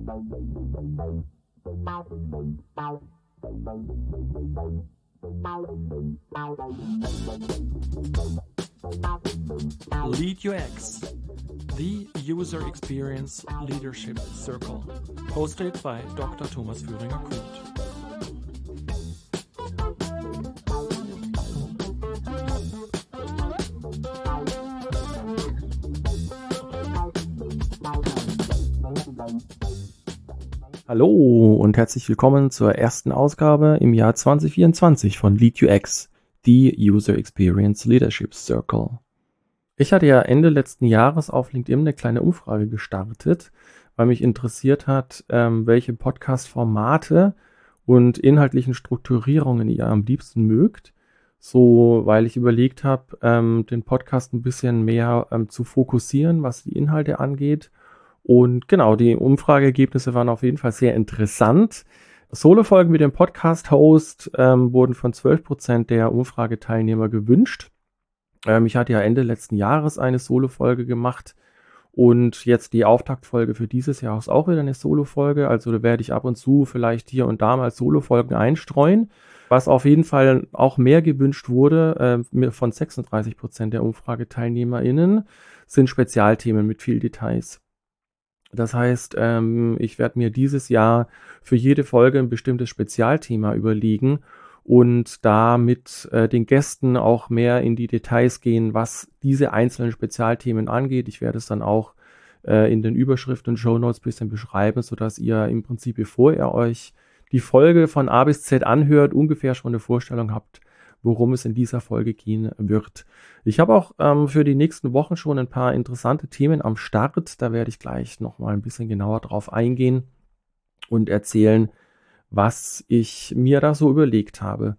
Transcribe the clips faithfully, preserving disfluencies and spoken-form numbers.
Lead U X, the User Experience Leadership Circle, hosted by Doktor Thomas Führinger-Kruth. Hallo und herzlich willkommen zur ersten Ausgabe im Jahr zwanzig vierundzwanzig von Lead U X, die User Experience Leadership Circle. Ich hatte ja Ende letzten Jahres auf LinkedIn eine kleine Umfrage gestartet, weil mich interessiert hat, ähm, welche Podcast-Formate und inhaltlichen Strukturierungen ihr am liebsten mögt. So, weil ich überlegt habe, ähm, den Podcast ein bisschen mehr ähm, zu fokussieren, was die Inhalte angeht. Und genau, die Umfrageergebnisse waren auf jeden Fall sehr interessant. Solo-Folgen mit dem Podcast-Host ähm, wurden von zwölf Prozent der Umfrageteilnehmer gewünscht. Ähm, ich hatte ja Ende letzten Jahres eine Solo-Folge gemacht und jetzt die Auftaktfolge für dieses Jahr ist auch wieder eine Solo-Folge. Also da werde ich ab und zu vielleicht hier und da mal Solo-Folgen einstreuen. Was auf jeden Fall auch mehr gewünscht wurde, äh, von sechsunddreißig Prozent der UmfrageteilnehmerInnen, sind Spezialthemen mit viel Details. Das heißt, ähm, ich werde mir dieses Jahr für jede Folge ein bestimmtes Spezialthema überlegen und da mit äh, den Gästen auch mehr in die Details gehen, was diese einzelnen Spezialthemen angeht. Ich werde es dann auch äh, in den Überschriften und Shownotes ein bisschen beschreiben, sodass ihr im Prinzip, bevor ihr euch die Folge von A bis Z anhört, ungefähr schon eine Vorstellung habt, worum es in dieser Folge gehen wird. Ich habe auch ähm, für die nächsten Wochen schon ein paar interessante Themen am Start. Da werde ich gleich nochmal ein bisschen genauer drauf eingehen und erzählen, was ich mir da so überlegt habe.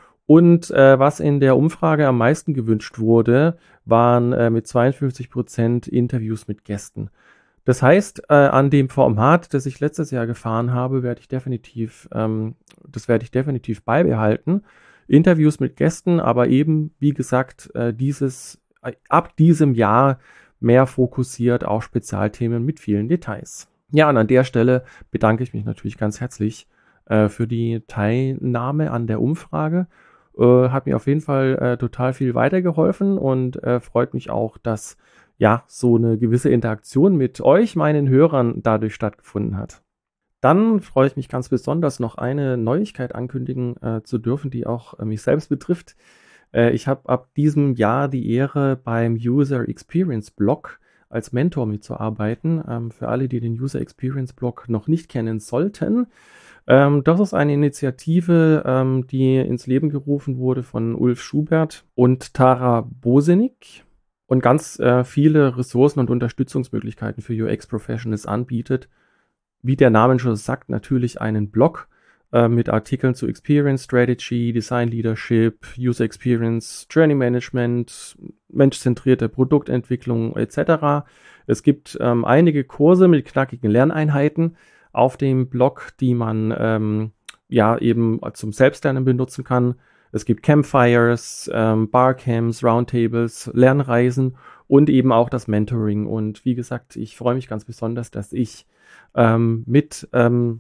Und äh, was in der Umfrage am meisten gewünscht wurde, waren äh, mit zweiundfünfzig Prozent Interviews mit Gästen. Das heißt, äh, an dem Format, das ich letztes Jahr gefahren habe, werde ich definitiv, ähm, das werde ich definitiv beibehalten. Interviews mit Gästen, aber eben, wie gesagt, äh, dieses äh, ab diesem Jahr mehr fokussiert auf Spezialthemen mit vielen Details. Ja, und an der Stelle bedanke ich mich natürlich ganz herzlich äh, für die Teilnahme an der Umfrage. Äh, hat mir auf jeden Fall äh, total viel weitergeholfen und äh, freut mich auch, dass ja so eine gewisse Interaktion mit euch, meinen Hörern, dadurch stattgefunden hat. Dann freue ich mich ganz besonders, noch eine Neuigkeit ankündigen äh, zu dürfen, die auch äh, mich selbst betrifft. Äh, ich habe ab diesem Jahr die Ehre, beim User Experience Blog als Mentor mitzuarbeiten. Ähm, für alle, die den User Experience Blog noch nicht kennen sollten. Ähm, das ist eine Initiative, ähm, die ins Leben gerufen wurde von Ulf Schubert und Tara Bosenig und ganz äh, viele Ressourcen und Unterstützungsmöglichkeiten für U X-Professionals anbietet. Wie der Name schon sagt, natürlich einen Blog äh, mit Artikeln zu Experience Strategy, Design Leadership, User Experience, Journey Management, menschzentrierte Produktentwicklung et cetera. Es gibt ähm, einige Kurse mit knackigen Lerneinheiten auf dem Blog, die man ähm, ja eben zum Selbstlernen benutzen kann. Es gibt Campfires, ähm, Barcamps, Roundtables, Lernreisen und eben auch das Mentoring. Und wie gesagt, ich freue mich ganz besonders, dass ich ähm, mit ähm,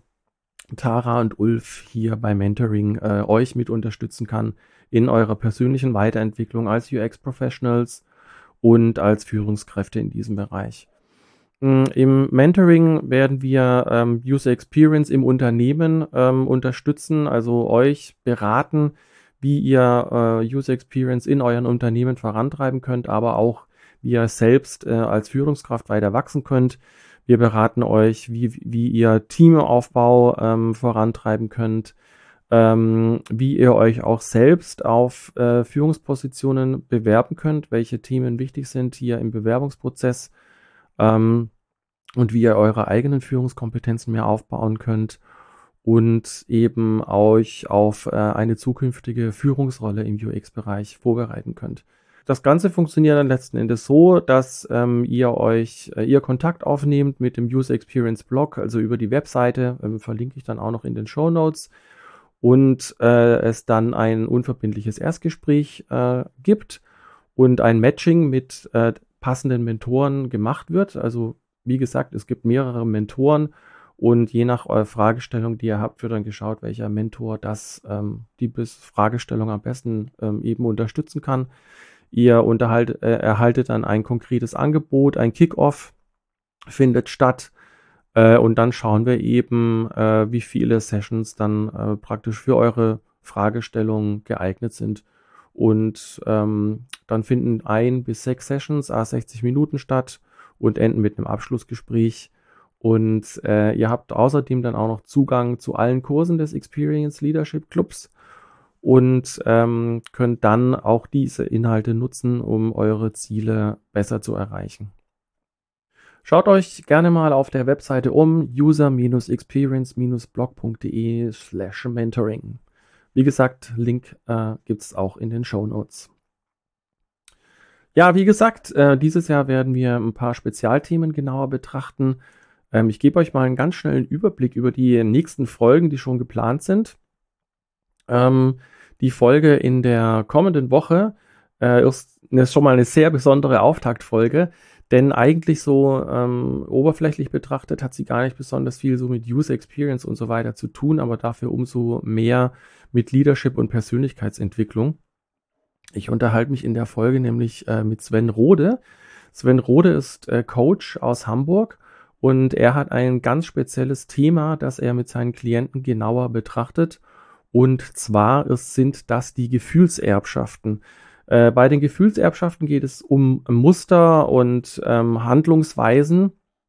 Tara und Ulf hier bei Mentoring äh, euch mit unterstützen kann in eurer persönlichen Weiterentwicklung als U X-Professionals und als Führungskräfte in diesem Bereich. Im Mentoring werden wir ähm, User Experience im Unternehmen ähm, unterstützen, also euch beraten, wie ihr äh, User Experience in euren Unternehmen vorantreiben könnt, aber auch wie ihr selbst äh, als Führungskraft weiter wachsen könnt. Wir beraten euch, wie, wie ihr Teamaufbau ähm, vorantreiben könnt, ähm, wie ihr euch auch selbst auf äh, Führungspositionen bewerben könnt, welche Themen wichtig sind hier im Bewerbungsprozess. Ähm, und wie ihr eure eigenen Führungskompetenzen mehr aufbauen könnt und eben euch auf äh, eine zukünftige Führungsrolle im U X-Bereich vorbereiten könnt. Das Ganze funktioniert dann letzten Endes so, dass ähm, ihr euch, äh, ihr Kontakt aufnehmt mit dem User Experience Blog, also über die Webseite, ähm, verlinke ich dann auch noch in den Shownotes, und äh, es dann ein unverbindliches Erstgespräch äh, gibt und ein Matching mit äh, passenden Mentoren gemacht wird. Also wie gesagt, es gibt mehrere Mentoren Und je nach eurer Fragestellung, die ihr habt, wird dann geschaut, welcher Mentor das ähm, die Fragestellung am besten ähm, eben unterstützen kann. Ihr unterhalt, äh, erhaltet dann ein konkretes Angebot, ein Kick-Off findet statt äh, und dann schauen wir eben, äh, wie viele Sessions dann äh, praktisch für eure Fragestellungen geeignet sind. Und ähm, dann finden ein bis sechs Sessions, à sechzig Minuten statt und enden mit einem Abschlussgespräch. Und äh, ihr habt außerdem dann auch noch Zugang zu allen Kursen des Experience Leadership Clubs und ähm, könnt dann auch diese Inhalte nutzen, um eure Ziele besser zu erreichen. Schaut euch gerne mal auf der Webseite um, user-experience-blog.de slash mentoring. Wie gesagt, Link äh, gibt es auch in den Shownotes. Ja, wie gesagt, äh, dieses Jahr werden wir ein paar Spezialthemen genauer betrachten. Ähm, ich gebe euch mal einen ganz schnellen Überblick über die nächsten Folgen, die schon geplant sind. Ähm, die Folge in der kommenden Woche äh, ist, ist schon mal eine sehr besondere Auftaktfolge, denn eigentlich so ähm, oberflächlich betrachtet hat sie gar nicht besonders viel so mit User Experience und so weiter zu tun, aber dafür umso mehr mit Leadership und Persönlichkeitsentwicklung. Ich unterhalte mich in der Folge nämlich äh, mit Sven Rode. Sven Rode ist äh, Coach aus Hamburg und er hat ein ganz spezielles Thema, das er mit seinen Klienten genauer betrachtet. Und zwar ist, sind das die Gefühlserbschaften. Äh, bei den Gefühlserbschaften geht es um Muster und ähm, Handlungsweisen,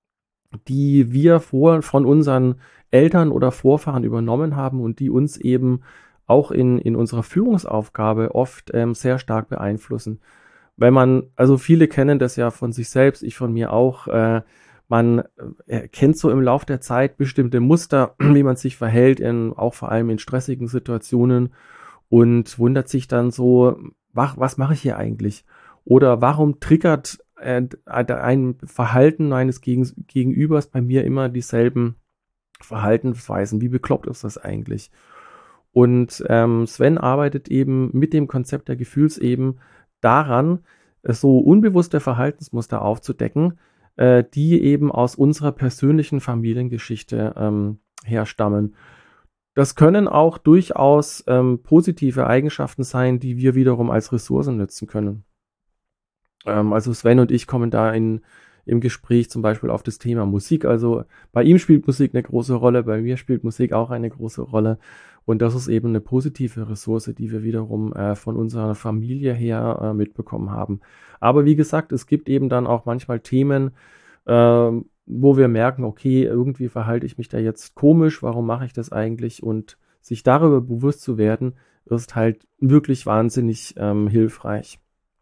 die wir vor, von unseren Eltern oder Vorfahren übernommen haben und die uns eben auch in, in unserer Führungsaufgabe oft ähm, sehr stark beeinflussen. Weil man, also viele kennen das ja von sich selbst, ich von mir auch, äh, man erkennt so im Lauf der Zeit bestimmte Muster, wie man sich verhält, in, auch vor allem in stressigen Situationen und wundert sich dann so, was, was mache ich hier eigentlich? Oder warum triggert äh, ein Verhalten eines Gegen, Gegenübers bei mir immer dieselben Verhaltensweisen? Wie bekloppt ist das eigentlich? Und ähm, Sven arbeitet eben mit dem Konzept der Gefühlseben daran, so unbewusste Verhaltensmuster aufzudecken, äh, die eben aus unserer persönlichen Familiengeschichte ähm, herstammen. Das können auch durchaus ähm, positive Eigenschaften sein, die wir wiederum als Ressourcen nutzen können. Ähm, also Sven und ich kommen da in, im Gespräch zum Beispiel auf das Thema Musik. Also bei ihm spielt Musik eine große Rolle, bei mir spielt Musik auch eine große Rolle. Und das ist eben eine positive Ressource, die wir wiederum äh, von unserer Familie her äh, mitbekommen haben. Aber wie gesagt, es gibt eben dann auch manchmal Themen, äh, wo wir merken, okay, irgendwie verhalte ich mich da jetzt komisch, warum mache ich das eigentlich? Und sich darüber bewusst zu werden, ist halt wirklich wahnsinnig ähm, hilfreich.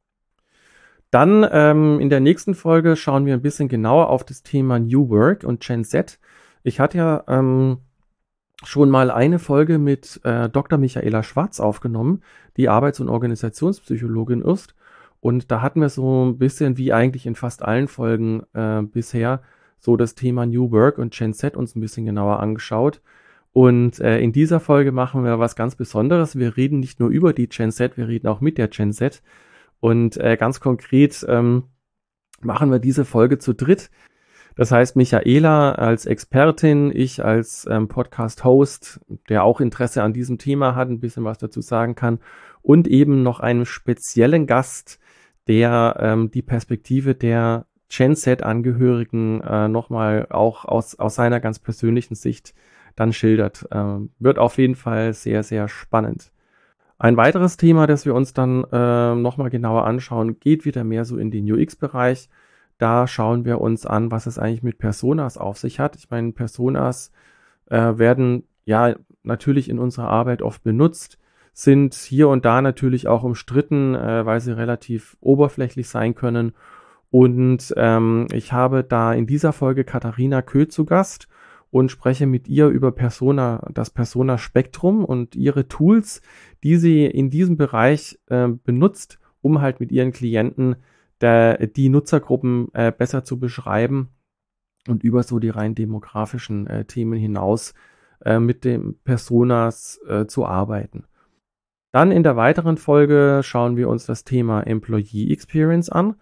Dann ähm, in der nächsten Folge schauen wir ein bisschen genauer auf das Thema New Work und Gen Z. Ich hatte ja ähm, schon mal eine Folge mit äh, Doktor Michaela Schwarz aufgenommen, die Arbeits- und Organisationspsychologin ist. Und da hatten wir so ein bisschen, wie eigentlich in fast allen Folgen äh, bisher, so das Thema New Work und Gen Z uns ein bisschen genauer angeschaut. Und äh, in dieser Folge machen wir was ganz Besonderes. Wir reden nicht nur über die Gen Z, wir reden auch mit der Gen Z. Und äh, ganz konkret ähm, machen wir diese Folge zu dritt. Das heißt, Michaela als Expertin, ich als ähm, Podcast-Host, der auch Interesse an diesem Thema hat, ein bisschen was dazu sagen kann, und eben noch einen speziellen Gast, der ähm, die Perspektive der Gen Z-Angehörigen äh, nochmal auch aus, aus seiner ganz persönlichen Sicht dann schildert. Ähm, wird auf jeden Fall sehr, sehr spannend. Ein weiteres Thema, das wir uns dann äh, nochmal genauer anschauen, geht wieder mehr so in den U X-Bereich. Da schauen wir uns an, was es eigentlich mit Personas auf sich hat. Ich meine, Personas äh, werden ja natürlich in unserer Arbeit oft benutzt, sind hier und da natürlich auch umstritten, äh, weil sie relativ oberflächlich sein können. Und ähm, ich habe da in dieser Folge Katharina Köh zu Gast und spreche mit ihr über Persona, das Persona-Spektrum und ihre Tools, die sie in diesem Bereich äh, benutzt, um halt mit ihren Klienten der, die Nutzergruppen äh, besser zu beschreiben und über so die rein demografischen äh, Themen hinaus äh, mit den Personas äh, zu arbeiten. Dann in der weiteren Folge schauen wir uns das Thema Employee Experience an.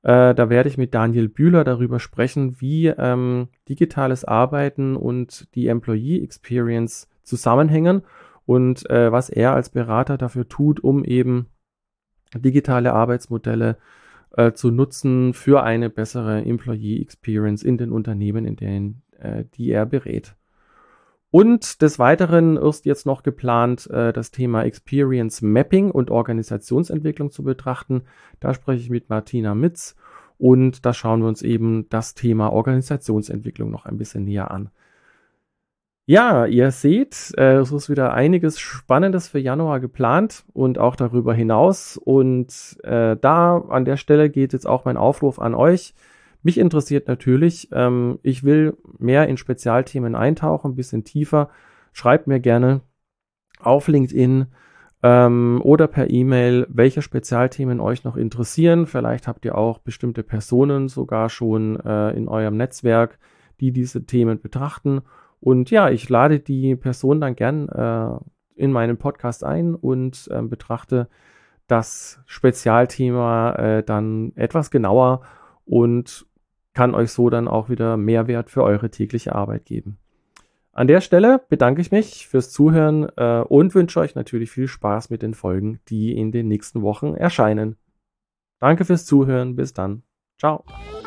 Äh, da werde ich mit Daniel Bühler darüber sprechen, wie ähm, digitales Arbeiten und die Employee Experience zusammenhängen und äh, was er als Berater dafür tut, um eben digitale Arbeitsmodelle äh, zu nutzen für eine bessere Employee Experience in den Unternehmen, in denen äh, die er berät. Und des Weiteren ist jetzt noch geplant, äh, das Thema Experience Mapping und Organisationsentwicklung zu betrachten. Da spreche ich mit Martina Mitz und da schauen wir uns eben das Thema Organisationsentwicklung noch ein bisschen näher an. Ja, ihr seht, äh, es ist wieder einiges Spannendes für Januar geplant und auch darüber hinaus. Und äh, da an der Stelle geht jetzt auch mein Aufruf an euch. Mich interessiert natürlich, ähm, ich will mehr in Spezialthemen eintauchen, ein bisschen tiefer. Schreibt mir gerne auf LinkedIn ähm, oder per E-Mail, welche Spezialthemen euch noch interessieren. Vielleicht habt ihr auch bestimmte Personen sogar schon äh, in eurem Netzwerk, die diese Themen betrachten. Und ja, ich lade die Person dann gern äh, in meinen Podcast ein und äh, betrachte das Spezialthema äh, dann etwas genauer und kann euch so dann auch wieder Mehrwert für eure tägliche Arbeit geben. An der Stelle bedanke ich mich fürs Zuhören äh, und wünsche euch natürlich viel Spaß mit den Folgen, die in den nächsten Wochen erscheinen. Danke fürs Zuhören. Bis dann. Ciao.